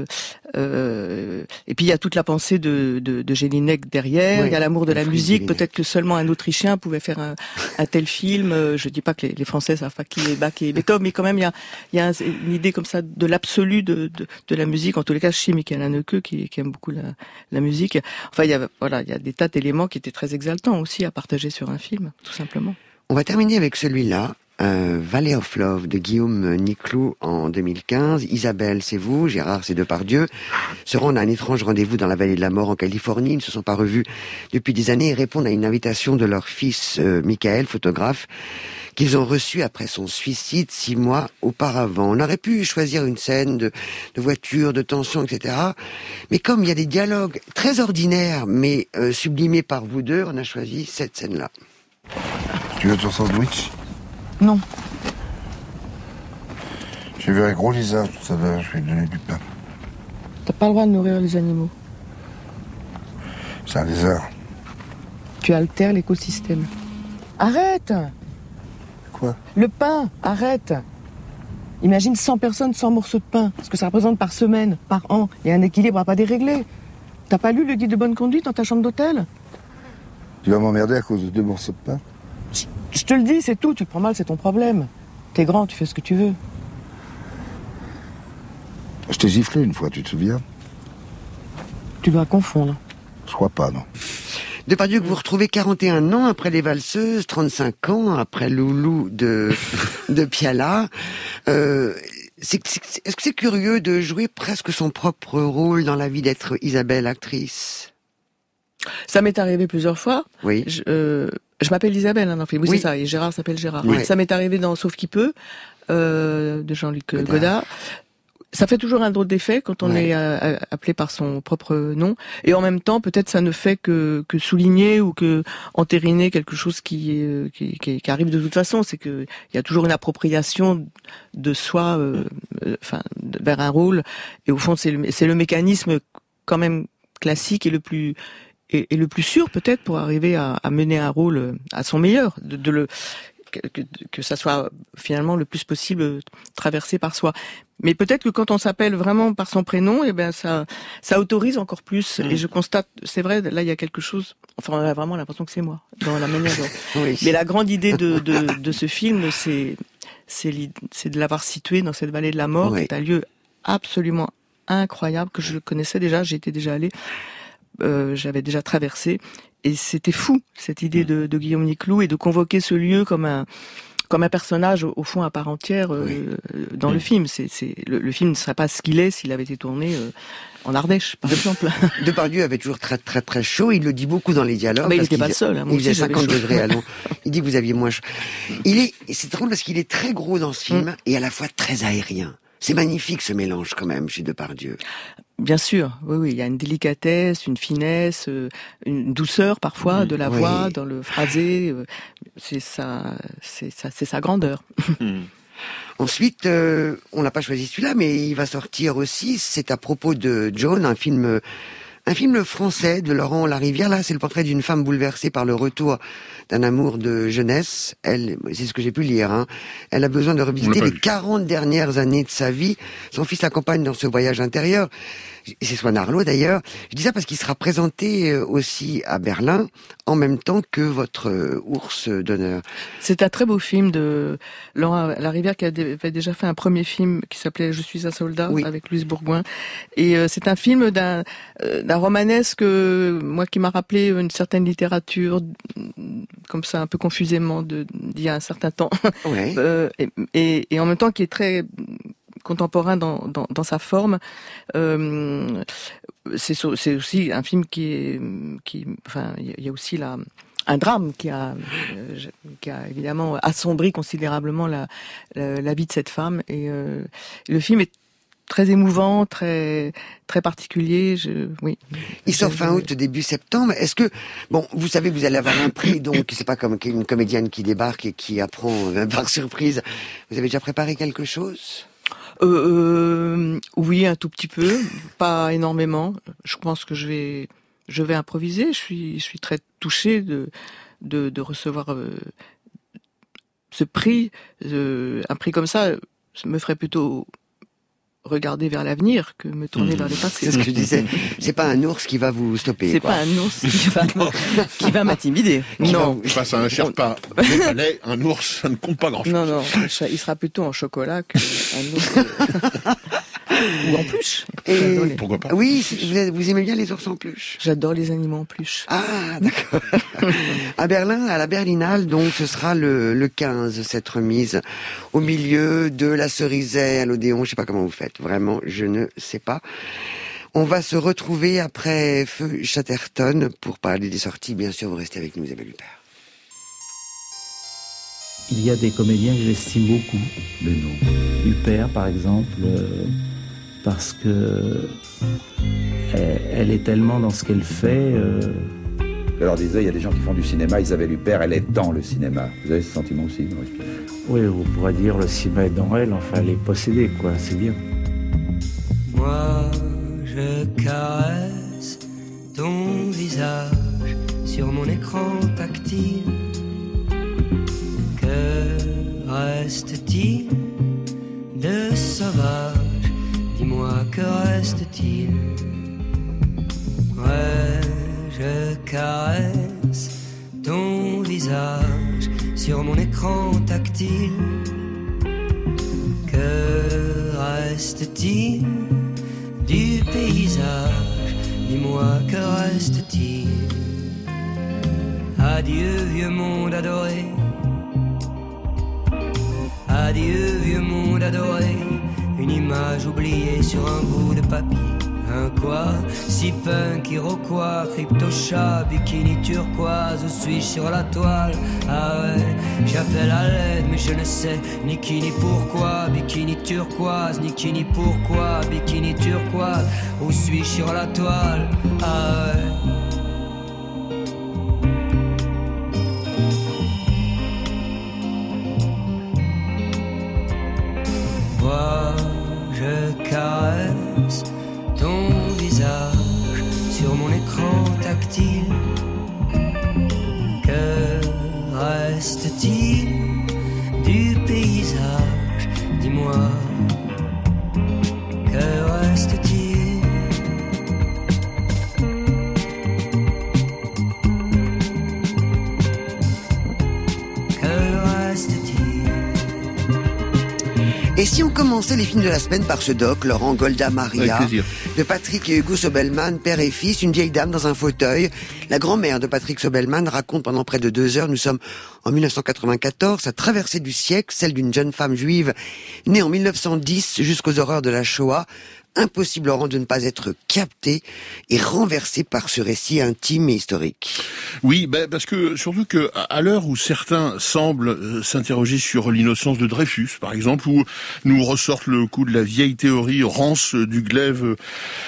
euh, et puis il y a toute la pensée de, de, de Jelinek derrière. Oui. Il y a l'amour de la musique. Jelinek. Peut-être que seulement un Autrichien pouvait faire un, un tel film. Je dis pas que les, les Français savent pas qui est Bach et Beethoven, mais quand même il y a, il y a une idée comme ça de l'absolu de, de, de la musique. En tous les cas, chez Michael Haneke qui, qui aime beaucoup la, la musique. Enfin, il y a voilà, il y a des tas d'éléments qui étaient très exaltants aussi à partager sur un film, tout simplement. On va terminer avec celui-là, euh, Valley of Love de Guillaume Niclou en deux mille quinze. Isabelle, c'est vous, Gérard, c'est Depardieu, se rendent à un étrange rendez-vous dans la vallée de la mort en Californie. Ils ne se sont pas revus depuis des années et répondent à une invitation de leur fils euh, Michael, photographe, qu'ils ont reçu après son suicide six mois auparavant. On aurait pu choisir une scène de, de voiture, de tension, et cetera. Mais comme il y a des dialogues très ordinaires, mais euh, sublimés par vous deux, on a choisi cette scène-là. Tu veux ton sandwich? Non. J'ai vu un gros lézard tout à l'heure, je vais lui donner du pain. T'as pas le droit de nourrir les animaux. C'est un lézard. Tu altères l'écosystème. Arrête! Quoi? Le pain, arrête! Imagine cent personnes, cent morceaux de pain. Ce que ça représente par semaine, par an. Il y a un équilibre à pas dérégler. T'as pas lu le guide de bonne conduite dans ta chambre d'hôtel? Tu vas m'emmerder à cause de deux morceaux de pain? Je, je te le dis, c'est tout. Tu le prends mal, c'est ton problème. T'es grand, tu fais ce que tu veux. Je t'ai giflé une fois, tu te souviens? Tu dois confondre. Je crois pas, non. Depardieu que vous retrouvez quarante et un ans après Les Valseuses, trente-cinq ans après Loulou de, de Piala. Euh, c'est, c'est, est-ce que c'est curieux de jouer presque son propre rôle dans la vie d'être Isabelle, actrice? Ça m'est arrivé plusieurs fois. Oui. Je, euh, je m'appelle Isabelle, hein, dans le film. Oui, oui, c'est ça. Et Gérard s'appelle Gérard. Oui. Ça m'est arrivé dans Sauf qui peut, euh, de Jean-Luc Godard. Godard. Ça fait toujours un drôle d'effet quand on ouais. est euh, appelé par son propre nom, et en même temps peut-être ça ne fait que, que souligner ou que entériner quelque chose qui, euh, qui, qui, qui arrive de toute façon. C'est que il y a toujours une appropriation de soi, euh, euh, enfin vers un rôle, et au fond c'est le, c'est le mécanisme quand même classique et le plus et, et le plus sûr peut-être pour arriver à, à mener un rôle à son meilleur, de, de le que, que ça soit finalement le plus possible traversé par soi. Mais peut-être que quand on s'appelle vraiment par son prénom, eh ben ça, ça autorise encore plus. Mmh. Et je constate, c'est vrai, là il y a quelque chose. Enfin, on a vraiment l'impression que c'est moi dans la manière dont. Oui. Mais la grande idée de de, de ce film, c'est c'est c'est de l'avoir situé dans cette vallée de la mort, oui. qui est un lieu absolument incroyable que je connaissais déjà. J'y étais déjà allée, euh, j'avais déjà traversé. Et c'était fou, cette idée de, de Guillaume Niclou, et de convoquer ce lieu comme un, comme un personnage, au fond, à part entière, euh, oui. dans oui. le film. C'est, c'est, le, le film ne serait pas ce qu'il est s'il avait été tourné euh, en Ardèche, par exemple. Depardieu avait toujours très, très, très chaud. Il le dit beaucoup dans les dialogues. Mais il n'était pas le seul. Hein, il faisait cinquante degrés à l'eau. Il dit que vous aviez moins chaud. Il est, c'est drôle parce qu'il est très gros dans ce film, mm. et à la fois très aérien. C'est magnifique, ce mélange, quand même, chez Depardieu. Bien sûr, oui, oui, il y a une délicatesse, une finesse, une douceur parfois mmh, de la oui. voix dans le phrasé. C'est ça, c'est ça, c'est sa grandeur. Mmh. Ensuite, euh, on n'a pas choisi celui-là, mais il va sortir aussi. C'est à propos de Joan, un film, un film français de Laurent Larivière. Là, c'est le portrait d'une femme bouleversée par le retour d'un amour de jeunesse. Elle, c'est ce que j'ai pu lire, hein. Elle a besoin de revisiter les quarante dernières années de sa vie. Son fils l'accompagne dans ce voyage intérieur. C'est Swan Arlo d'ailleurs. Je dis ça parce qu'il sera présenté aussi à Berlin en même temps que votre ours d'honneur. C'est un très beau film de Laurent Larivière qui avait déjà fait un premier film qui s'appelait Je suis un soldat, oui. avec Louise Bourgoin. Et euh, c'est un film d'un, euh, d'un romanesque, euh, moi qui m'a rappelé une certaine littérature, comme ça un peu confusément de, d'il y a un certain temps. Ouais. euh, et, et, et en même temps qui est très contemporain dans, dans, dans sa forme. Euh, c'est, c'est aussi un film qui est, qui, enfin, il y a aussi la, un drame qui a, euh, qui a évidemment assombri considérablement la, la, la vie de cette femme. Et euh, le film est très émouvant, très très particulier. Je, oui. Il sort fin août, début septembre. Est-ce que, bon, vous savez, vous allez avoir un prix, donc c'est pas comme une comédienne qui débarque et qui apprend euh, par surprise. Vous avez déjà préparé quelque chose ? Euh, euh, oui, un tout petit peu, pas énormément. Je pense que je vais, je vais improviser. Je suis, je suis très touchée de, de, de recevoir euh, ce prix. Euh, un prix comme ça, ça me ferait plutôt regarder vers l'avenir que me tourner mmh. vers le passé. C'est ce que je disais. C'est pas un ours qui va vous stopper. C'est quoi. pas un ours qui va, qui va m'intimider. Qui non. Va, face à un Sherpa, mais un ours, ça ne compte pas grand-chose. Non, non. Il sera plutôt en chocolat qu'un ours. Ou en peluche. Et pourquoi pas. Oui, vous, vous aimez bien les ours en peluche. J'adore les animaux en peluche. Ah, d'accord. À Berlin, à la Berlinale, donc ce sera le, le quinze, cette remise, au milieu de la Cerisay, à l'Odéon, je sais pas comment vous faites, vraiment, je ne sais pas. On va se retrouver après Feu Chatterton pour parler des sorties. Bien sûr, vous restez avec nous, Isabelle Huppert. Il y a des comédiens que j'estime beaucoup, le nom. Huppert, par exemple, euh, parce que elle, elle est tellement dans ce qu'elle fait. Euh... Je leur disais, il y a des gens qui font du cinéma, Isabelle Huppert, elle est dans le cinéma. Vous avez ce sentiment aussi, Maurice? Oui, on pourrait dire le cinéma est dans elle, enfin elle est possédée, quoi, c'est bien. Moi, je caresse ton visage sur mon écran tactile. Que reste-t-il de sauvage? Dis-moi, que reste-t-il? Ouais, je caresse ton visage sur mon écran tactile. Que reste-t-il du paysage? Dis-moi, que reste-t-il? Adieu, vieux monde adoré. Adieu, vieux monde adoré. Une image oubliée sur un bout de papier. Un quoi, si punk, iroquois, crypto-chat, bikini turquoise, où suis-je sur la toile? Ah ouais, j'appelle à l'aide, mais je ne sais ni qui ni pourquoi. Bikini turquoise, ni qui ni pourquoi. Bikini turquoise, où suis-je sur la toile? Ah ouais. Moi, je caresse ton visage sur mon écran tactile. Que reste-t-il du paysage? Dis-moi, que reste-t-il? Et si on commençait les films de la semaine par ce doc, Laurent, Golda Maria, de Patrick et Hugo Sobelman, père et fils, une vieille dame dans un fauteuil. La grand-mère de Patrick Sobelman raconte pendant près de deux heures, nous sommes en mille neuf cent quatre-vingt-quatorze, sa traversée du siècle, celle d'une jeune femme juive née en mille neuf cent dix jusqu'aux horreurs de la Shoah. Impossible, Laurent, de ne pas être capté et renversé par ce récit intime et historique. Oui, ben parce que surtout que à l'heure où certains semblent s'interroger sur l'innocence de Dreyfus, par exemple, où nous ressortent le coup de la vieille théorie rance du glaive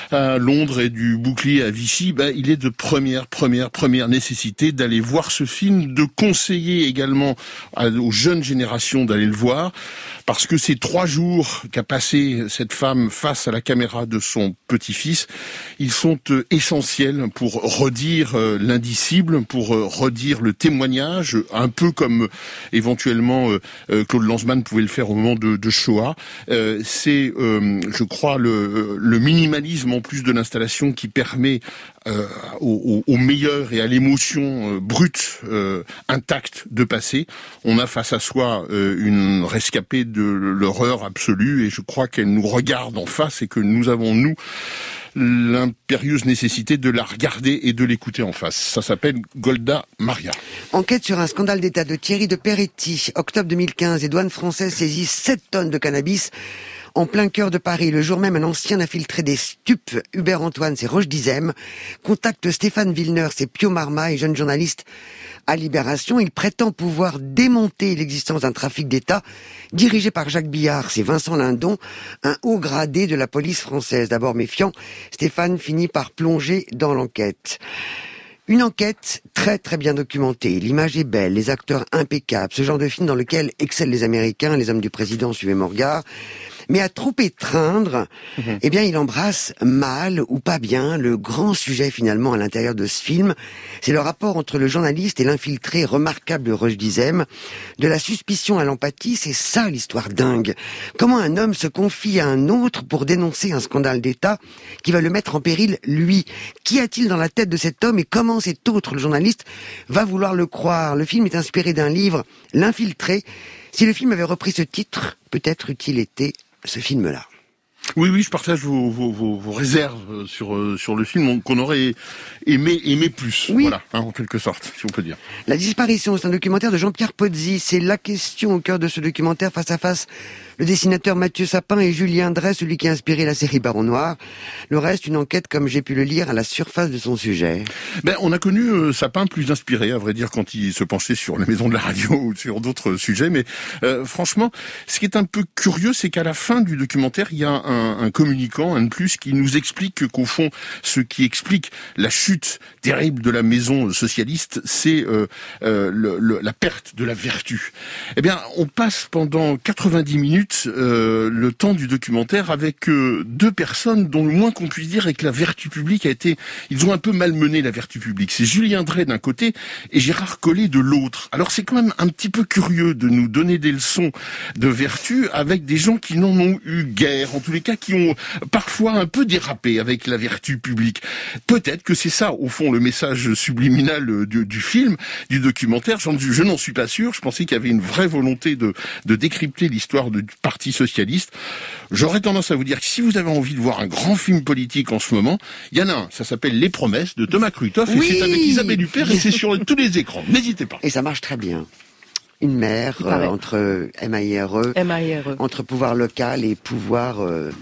à Londres et du bouclier à Vichy, ben il est de première, première, première nécessité d'aller voir ce film, de conseiller également aux jeunes générations d'aller le voir, parce que ces trois jours qu'a passé cette femme face à la caméra de son petit-fils, ils sont euh, essentiels pour redire euh, l'indicible, pour euh, redire le témoignage, un peu comme euh, éventuellement euh, euh, Claude Lanzmann pouvait le faire au moment de, de Shoah. Euh, c'est, euh, je crois, le, le minimalisme en plus de l'installation qui permet euh, au, au, au meilleur et à l'émotion euh, brute, euh, intacte de passer. On a face à soi euh, une rescapée de l'horreur absolue et je crois qu'elle nous regarde en face et que nous avons, nous, l'impérieuse nécessité de la regarder et de l'écouter en face. Ça s'appelle Golda Maria. Enquête sur un scandale d'État de Thierry de Peretti. Octobre deux mille quinze, les douanes françaises saisissent sept tonnes de cannabis en plein cœur de Paris. Le jour même, un ancien infiltré des stupes, Hubert Antoine, c'est Roche Dizem, contacte Stéphane Villeneuve, c'est Pio Marma et jeune journaliste à Libération. Il prétend pouvoir démonter l'existence d'un trafic d'État dirigé par Jacques Billard, c'est Vincent Lindon, un haut gradé de la police française. D'abord méfiant, Stéphane finit par plonger dans l'enquête. Une enquête très très bien documentée, l'image est belle, les acteurs impeccables, ce genre de film dans lequel excellent les Américains, les hommes du président, suivez mon regard. Mais à trop étreindre, mmh. eh bien, il embrasse mal ou pas bien le grand sujet finalement à l'intérieur de ce film. C'est le rapport entre le journaliste et l'infiltré remarquable Roche Dizem. De la suspicion à l'empathie, c'est ça l'histoire dingue. Comment un homme se confie à un autre pour dénoncer un scandale d'État qui va le mettre en péril, lui. Qu'y a-t-il dans la tête de cet homme et comment cet autre, le journaliste, va vouloir le croire? Le film est inspiré d'un livre, L'infiltré. Si le film avait repris ce titre, peut-être eût-il été ce film-là. Oui, oui, je partage vos, vos, vos, vos réserves sur sur le film qu'on aurait aimé aimé plus, oui. Voilà, hein, en quelque sorte, si on peut dire. La disparition, c'est un documentaire de Jean-Pierre Pozzi. C'est la question au cœur de ce documentaire, face à face, le dessinateur Mathieu Sapin et Julien Drey, celui qui a inspiré la série Baron Noir. Le reste, une enquête, comme j'ai pu le lire, à la surface de son sujet. Ben, on a connu euh, Sapin plus inspiré, à vrai dire, quand il se penchait sur la maison de la radio ou sur d'autres sujets. Mais euh, franchement, ce qui est un peu curieux, c'est qu'à la fin du documentaire, il y a un Un, un communicant, un de plus, qui nous explique qu'au fond, ce qui explique la chute terrible de la maison socialiste, c'est euh, euh, le, le, la perte de la vertu. Eh bien, on passe pendant quatre-vingt-dix minutes euh, le temps du documentaire avec euh, deux personnes dont le moins qu'on puisse dire est que la vertu publique a été... Ils ont un peu malmené la vertu publique. C'est Julien Drey d'un côté et Gérard Collet de l'autre. Alors c'est quand même un petit peu curieux de nous donner des leçons de vertu avec des gens qui n'en ont eu guère, en tous les cas qui ont parfois un peu dérapé avec la vertu publique. Peut-être que c'est ça, au fond, le message subliminal du, du film, du documentaire. Je, je n'en suis pas sûr. Je pensais qu'il y avait une vraie volonté de, de décrypter l'histoire du Parti socialiste. J'aurais tendance à vous dire que si vous avez envie de voir un grand film politique en ce moment, il y en a un, ça s'appelle Les Promesses de Thomas Kruithof, oui, et c'est avec Isabelle Huppert et c'est sur tous les écrans. N'hésitez pas. Et ça marche très bien. Une mère euh, entre M A I R E, M A I R E, entre pouvoir local et pouvoir euh,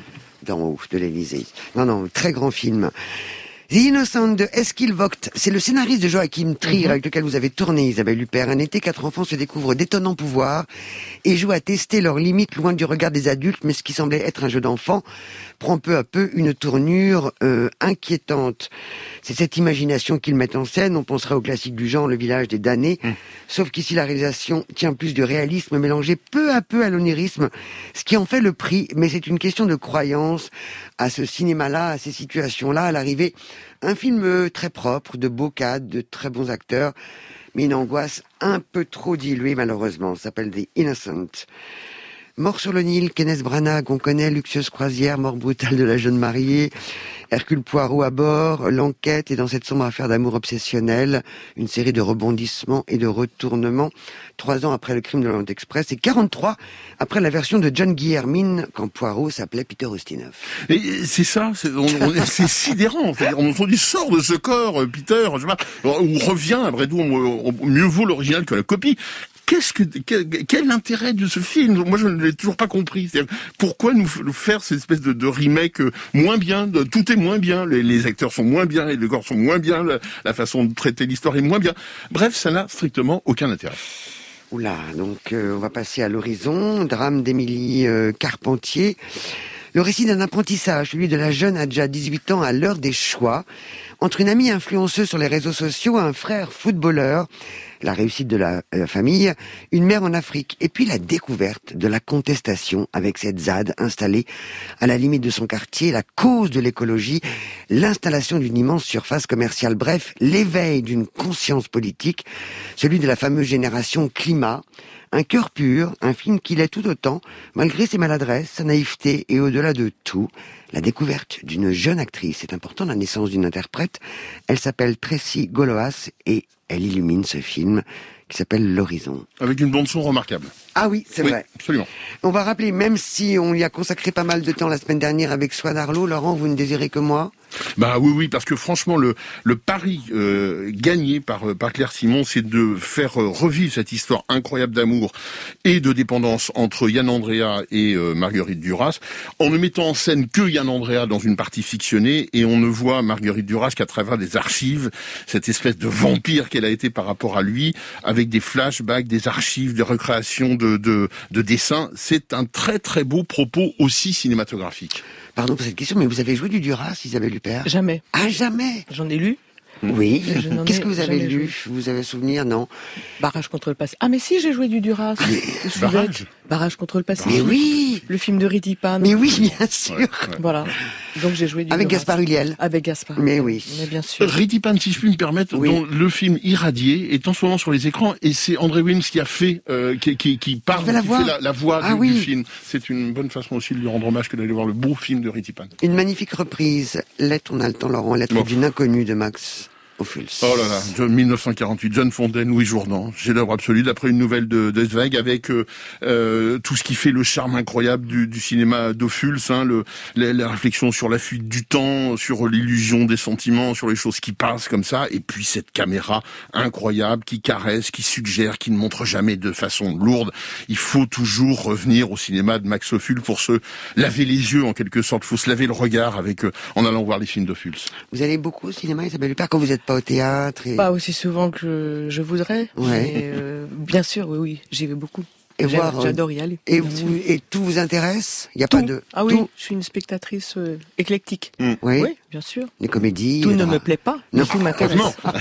d'en haut de l'Élysée. Non, non, très grand film. The Innocent de Eskil Vogt, c'est le scénariste de Joachim Trier, mm-hmm. avec lequel vous avez tourné, Isabelle Huppert. Un été, quatre enfants se découvrent d'étonnants pouvoirs et jouent à tester leurs limites loin du regard des adultes, mais ce qui semblait être un jeu d'enfant prend peu à peu une tournure euh, inquiétante. C'est cette imagination qu'ils mettent en scène, on penserait au classique du genre, Le village des damnés, mm. sauf qu'ici la réalisation tient plus du réalisme mélangé peu à peu à l'onirisme, ce qui en fait le prix, mais c'est une question de croyance à ce cinéma-là, à ces situations-là, à l'arrivée. Un film très propre, de beaux cadres, de très bons acteurs, mais une angoisse un peu trop diluée malheureusement. Ça s'appelle The Innocent. Mort sur le Nil, Kenneth Branagh, on connaît, luxueuse croisière, mort brutale de la jeune mariée, Hercule Poirot à bord, l'enquête et dans cette sombre affaire d'amour obsessionnel, une série de rebondissements et de retournements, trois ans après le crime de l'Orient Express et quarante-trois après la version de John Guillermin quand Poirot s'appelait Peter Ustinov. Et c'est ça, c'est, on, on, c'est sidérant. On, on dit sort de ce corps, Peter, je sais pas, ou revient, après tout, mieux vaut l'original que la copie. Qu'est-ce que quel, quel l'intérêt de ce film? Moi, je ne l'ai toujours pas compris. C'est-à-dire, pourquoi nous, nous faire cette espèce de, de remake moins bien? De, tout est moins bien. Les, les acteurs sont moins bien, les décors sont moins bien, la, la façon de traiter l'histoire est moins bien. Bref, ça n'a strictement aucun intérêt. Oula, donc euh, on va passer à l'horizon. Drame d'Émilie euh, Carpentier. Le récit d'un apprentissage, celui de la jeune Adja, dix-huit ans, à l'heure des choix, entre une amie influenceuse sur les réseaux sociaux, un frère footballeur, la réussite de la euh, famille, une mère en Afrique, et puis la découverte de la contestation avec cette Z A D installée à la limite de son quartier, la cause de l'écologie, l'installation d'une immense surface commerciale, bref, l'éveil d'une conscience politique, celui de la fameuse génération climat, un cœur pur, un film qui l'est tout autant, malgré ses maladresses, sa naïveté et au-delà de tout, la découverte d'une jeune actrice. C'est important, la naissance d'une interprète. Elle s'appelle Tracy Goloas et elle illumine ce film qui s'appelle L'Horizon. Avec une bande-son remarquable. Ah oui, c'est oui, vrai. Absolument. On va rappeler, même si on y a consacré pas mal de temps la semaine dernière avec Swan Arlo, Laurent, vous ne désirez que moi ? Bah oui, oui, parce que franchement, le, le pari euh, gagné par, par Claire Simon, c'est de faire euh, revivre cette histoire incroyable d'amour et de dépendance entre Yann Andrea et euh, Marguerite Duras, en ne mettant en scène que Yann Andrea dans une partie fictionnée, et on ne voit Marguerite Duras qu'à travers des archives, cette espèce de vampire qu'elle a été par rapport à lui, avec des flashbacks, des archives, des recréations de, de, de dessins. C'est un très très beau propos aussi cinématographique. Pardon pour cette question, mais vous avez joué du Duras, Isabelle Huppert ? Jamais. Ah, jamais ? J'en ai lu. Oui. Qu'est-ce ai que vous avez lu joué. Vous avez souvenir, non ? Barrage contre le passé. Ah, mais si, j'ai joué du Duras. Barrage Barrage contre le passé. Mais oui. Le film de Ritipan. Mais oui, bien sûr. Ouais, ouais. Voilà. Donc j'ai joué du Avec Duras. Gaspard Ulliel. Avec Gaspard. Mais oui. Mais bien sûr. Ritipan, si je puis me permettre, oui. dont le film Irradié est en ce moment sur les écrans, et c'est André Wilms qui a fait, euh, qui, qui, qui parle, fait la qui voix, fait la, la voix ah, du, oui. du film. C'est une bonne façon aussi de lui rendre hommage que d'aller voir le beau film de Ritipan. Une magnifique reprise. Lettre, on a le temps, Laurent. Lettre bon. d'une inconnue de Max Ophuls. Oh là là, John, dix-neuf cent quarante-huit, John Fontaine, Louis Jourdan, chef-d'œuvre absolu, d'après une nouvelle de, de Zweig, avec euh, euh, tout ce qui fait le charme incroyable du, du cinéma d'Ophuls, hein, le, la, la réflexion sur la fuite du temps, sur l'illusion des sentiments, sur les choses qui passent comme ça, et puis cette caméra incroyable qui caresse, qui suggère, qui ne montre jamais de façon lourde. Il faut toujours revenir au cinéma de Max Ophuls pour se laver les yeux en quelque sorte, il faut se laver le regard avec euh, en allant voir les films d'Ophuls. Vous allez beaucoup au cinéma, Isabelle Huppert, quand vous êtes pas au théâtre et... Pas aussi souvent que je, je voudrais. Ouais. Mais euh, bien sûr, oui, oui, j'y vais beaucoup. Et J'adore, voir, j'adore y aller. Et, vous, et tout vous intéresse ? Il n'y a tout. pas de... Ah oui, tout. je suis une spectatrice euh, éclectique. Mmh. Oui. Oui, bien sûr. Les comédies... Tout les ne dra... me plaît pas, mais non. tout m'intéresse.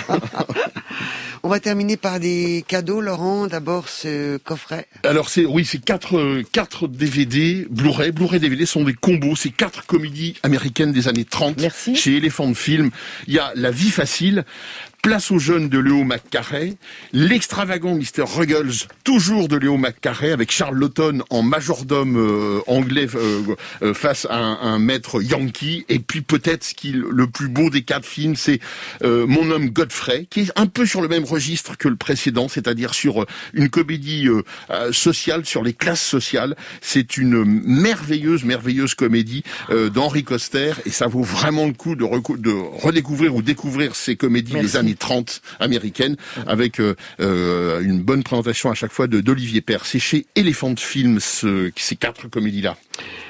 On va terminer par des cadeaux, Laurent. D'abord, ce coffret. Alors c'est oui, c'est quatre euh, quatre D V D, Blu-ray, Blu-ray D V D sont des combos. C'est quatre comédies américaines des années trente. Merci. Chez Elephant Film. Il y a La vie facile, Place aux jeunes de Léo McCarey, L'extravagant mister Ruggles, toujours de Léo McCarey, avec Charles Laughton en majordome euh, anglais euh, euh, face à un, un maître yankee. Et puis peut-être ce qui le plus beau des quatre films, c'est euh, Mon homme Godfrey, qui est un peu sur le même registre que le précédent, c'est-à-dire sur euh, une comédie euh, euh, sociale, sur les classes sociales. C'est une merveilleuse, merveilleuse comédie euh, d'Henri Koster, et ça vaut vraiment le coup de, reco- de redécouvrir ou découvrir ces comédies Merci. des années trente américaines, avec euh, euh, une bonne présentation à chaque fois de d'Olivier Père. C'est chez Elephant Films, ce, ces quatre comédies-là.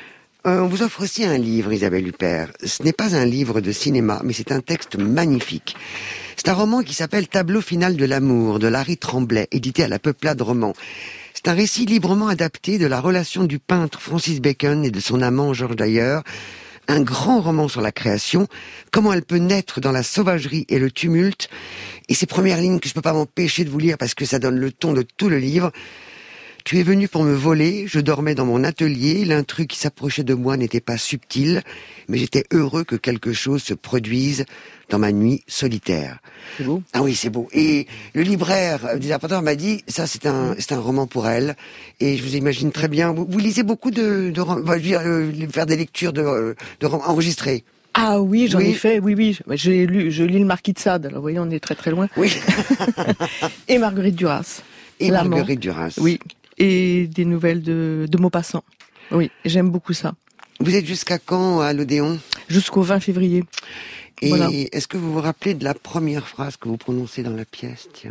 Euh, on vous offre aussi un livre, Isabelle Huppert. Ce n'est pas un livre de cinéma, mais c'est un texte magnifique. C'est un roman qui s'appelle Tableau final de l'amour, de Larry Tremblay, édité à la Peuplade Roman. C'est un récit librement adapté de la relation du peintre Francis Bacon et de son amant George Dyer. Un grand roman sur la création, comment elle peut naître dans la sauvagerie et le tumulte. Et ces premières lignes que je peux pas m'empêcher de vous lire parce que ça donne le ton de tout le livre. Tu es venu pour me voler, je dormais dans mon atelier, l'intrus qui s'approchait de moi n'était pas subtil, mais j'étais heureux que quelque chose se produise dans ma nuit solitaire. C'est beau. Ah oui, c'est beau. Et le libraire des Arpenteurs m'a dit, ça c'est un, c'est un roman pour elle. Et je vous imagine très bien, vous, vous lisez beaucoup de, de, de je veux dire, euh, faire des lectures de, de romans enregistrés. Ah oui, j'en oui. ai fait, oui, oui. J'ai lu, je lis le Marquis de Sade. Alors, vous voyez, on est très très loin. Oui. Et Marguerite Duras. Et L'amant. Marguerite Duras. Oui. Et des nouvelles de, de Maupassant. Oui, j'aime beaucoup ça. Vous êtes jusqu'à quand à l'Odéon ? Jusqu'au vingt février. Et voilà. Est-ce que vous vous rappelez de la première phrase que vous prononcez dans la pièce, tiens ?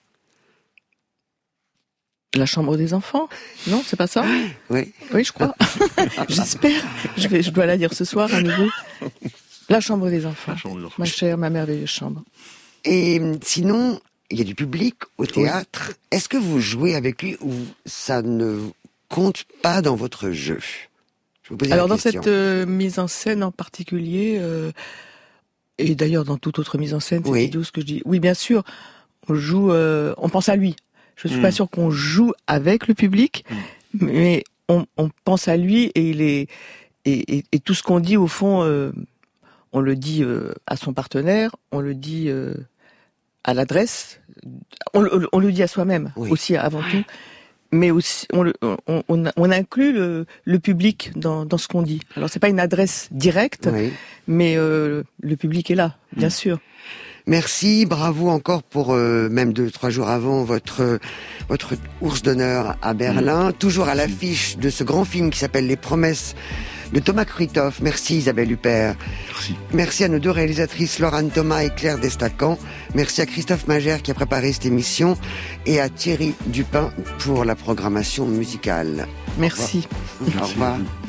La chambre des enfants ? Non, c'est pas ça ? Oui. Oui, je crois. J'espère. Je vais, je dois la dire ce soir à nouveau. La chambre des enfants. La chambre des enfants. Ma chère, ma merveilleuse chambre. Et sinon, il y a du public au théâtre. Oui. Est-ce que vous jouez avec lui ou ça ne compte pas dans votre jeu ? Je vous pose Alors la dans question. cette euh, mise en scène en particulier, euh, et d'ailleurs dans toute autre mise en scène, c'est oui. idiot ce que je dis. Oui, bien sûr, on joue, euh, on pense à lui. Je suis mmh. pas sûre qu'on joue avec le public, mmh. mais on, on pense à lui et il est et, et, et tout ce qu'on dit au fond, euh, on le dit euh, à son partenaire, on le dit euh, à l'adresse, on, on, on le dit à soi-même oui. aussi avant tout. Mais aussi, on, on, on, on inclut le, le public dans, dans ce qu'on dit. Alors c'est pas une adresse directe, oui. mais euh, le public est là, bien mmh. sûr. Merci, bravo encore pour euh, même deux, trois jours avant votre votre ours d'honneur à Berlin, mmh. toujours à l'affiche de ce grand film qui s'appelle Les Promesses de Thomas Kruithof. Merci Isabelle Huppert. Merci. Merci à nos deux réalisatrices Laurent Thomas et Claire Destacan. Merci à Christophe Magère qui a préparé cette émission et à Thierry Dupin pour la programmation musicale. Merci. Au revoir. Au revoir.